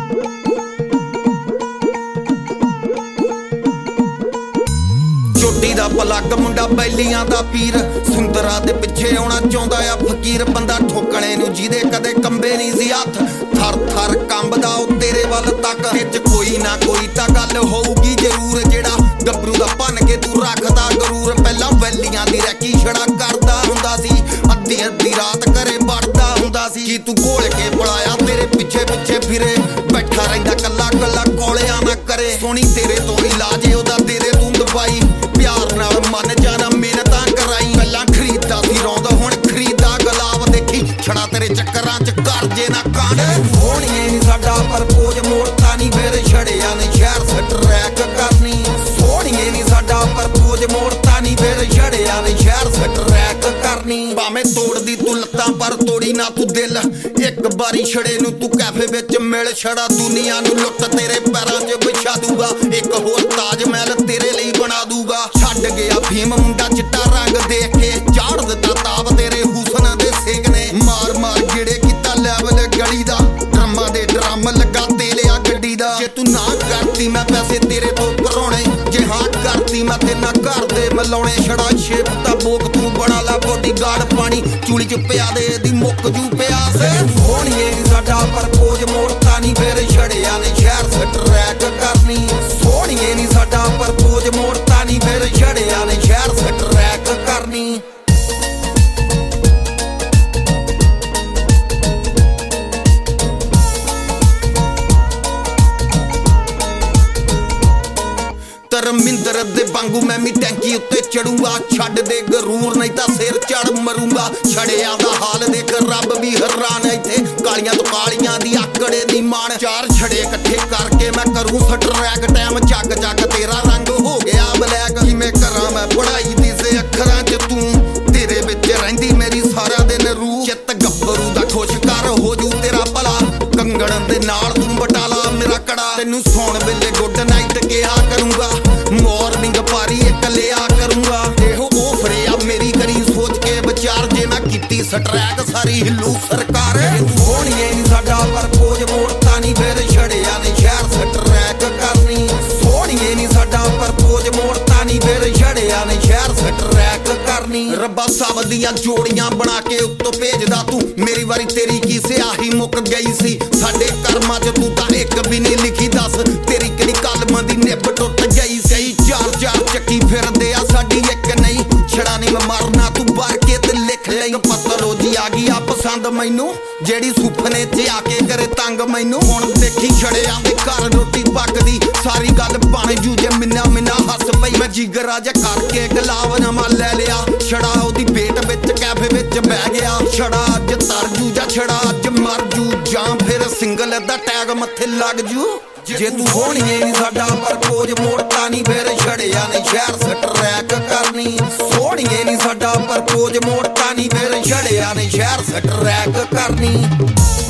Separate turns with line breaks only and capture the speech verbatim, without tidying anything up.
चोटी दा पलग मुंडा बैलियां दा पीर सुंदरा दे पिछे आउणा चाहुंदा आ फकीर बंदा ठोकणे नूं जिहदे कदे कंबे नहीं सी हत्थ थर थर कंबदा ओ तेरे वल तक विच कोई ना कोई तां गल होऊगी जरूर जेड़ा गबरू दा भन के तू रखदा गरूर पहलां वैलियां दी रैकी छड़ा करदा हुंदा सी अद्धी अद्धी रात घरे वड़दा हुंदा सी कि तू घोल के बुलाया तेरे पिछे पिछे फिरे बैठा रहिंदा कल्ला कल्ला कोलियां ना करे सोहणी तेरे तो इलाज ओदा दे दे तू दवाई प्यार नाल मन जाना मेहनतां कराई पहलां खरीदा सी रौंद हुण खरीदा गुलाब देखी छड़ा तेरे चक्करां च कर जे ना कांड होणीए नी साडा परपोज मोड़ता नी फिर छड़िया ने शहर सट रैक करनी सोहणीए नी साडा परपोज मोड़ता नी फिर छड़िया ने शहर सट रैक करनी भावें तोड़दी तू लत्तां पर तोड़ी ना तू दिल एक बारी छड़े नूं तू कैफे विच मिल छड़ा दुनिया नूं लुੱਟ तेरे पैरां च बिछा दूगा एक होर ताज महल तेरे ਲਈ बना दूगा छड्ड गया फीम मुंडा चिट्टा रंग देख के चाड़ दित्ता ताब तेरे हुसन दे सेक ने मार मार गेड़े कीता लेवल गली दा ड्रमां दे ड्रम लगा तेलिया गड्डी दा जे तू ना करती मैं पैसे तेरे तो भराउणे जे हां करती मैं ते ना घर दे मलाउणे छड़ा शेप दा बोक तू बना ला बॉडीगार्ड पानी चूली च पिया दे दी मुक जू प्यास होणीए नी साडा परपोज मोड़ता नी फिर छड़िया ने शहर सट रैक करनी सोहणीए नी साडा परपोज मोड़ता नी फिर छड़िया ने शहर सट रैक करनी धर्मिंदर दे वांगू मैं भी टैंकी उत्ते चढ़ूंगा छड्ड दे गरूर नहीं तां सिर चढ़ मरूंगा छड़िया दा हाल देख रब भी हैरान इत्थे कालियां तो कालियां दी आकड़े दी मान चार छड़े इकट्ठे करके मैं करूं सट रैक टाइम जग जग तेरा रंग हो गया ब्लैक किवें करां मैं पढ़ाई दी से अखरां च तू तेरे विच रहिंदी मेरी सारा दिन रूह चित गब्बरू दा खुश कर हो जू तेरा भला कंगण दे नाल तू बटाला मेरा कड़ा तैनूं सौण वेले गुड नाइट कहा करूंगा मॉर्निंग पारी एक लिया करूंगा एहो ओफरिया मेरी करी सोच के विचार जे मैं कीती स्ट्रैक सारी हिलू सरकार होणीए नी साडा परपोज मोड़ता नी फिर छड़िया ने शहर स्ट्रैक करनी सोहणीए नी साडा परपोज मोड़ता नी फिर छड़िया ने शहर स्ट्रैक करनी रब्बा सब दियां जोड़ियां बना के उत्तों भेजदा तू मेरी वारी तेरी की स्याही मुक गई सी साडे कर्मां च तू तां एक भी नहीं लिखी दस तेरी किहड़ी कलम दी निभ टुट गई सही चार चार चक्की फिरदे आ साडी एक नहीं छड़ा नहीं मैं मरना तू बार के ते लिख लई पतलोजी आ गई आ पसंद मैनू जेड़ी सुपने च आके करे तंग मैनू हुण देखी छड़िया दे घर रोटी पकदी सारी गल बन जू जे मिन्ना मिन्ना हस पई मैं जिगरा जा करके गलाव नवां ले लिया छड़ा ओदी पेट विच कैफे विच बह गया छड़ा अज तर जू जा छड़ा अज मर जू जां फिर सिंगल दा टैग मत्थे लग जू जे तू होणीए नी साडा परपोज मोड़ता नी फिर छड़िया ने शहर सट रैक करनी सोहणीए नी साडा परपोज मोड़ता नी फिर छड़िया ने शहर सट रैक करनी।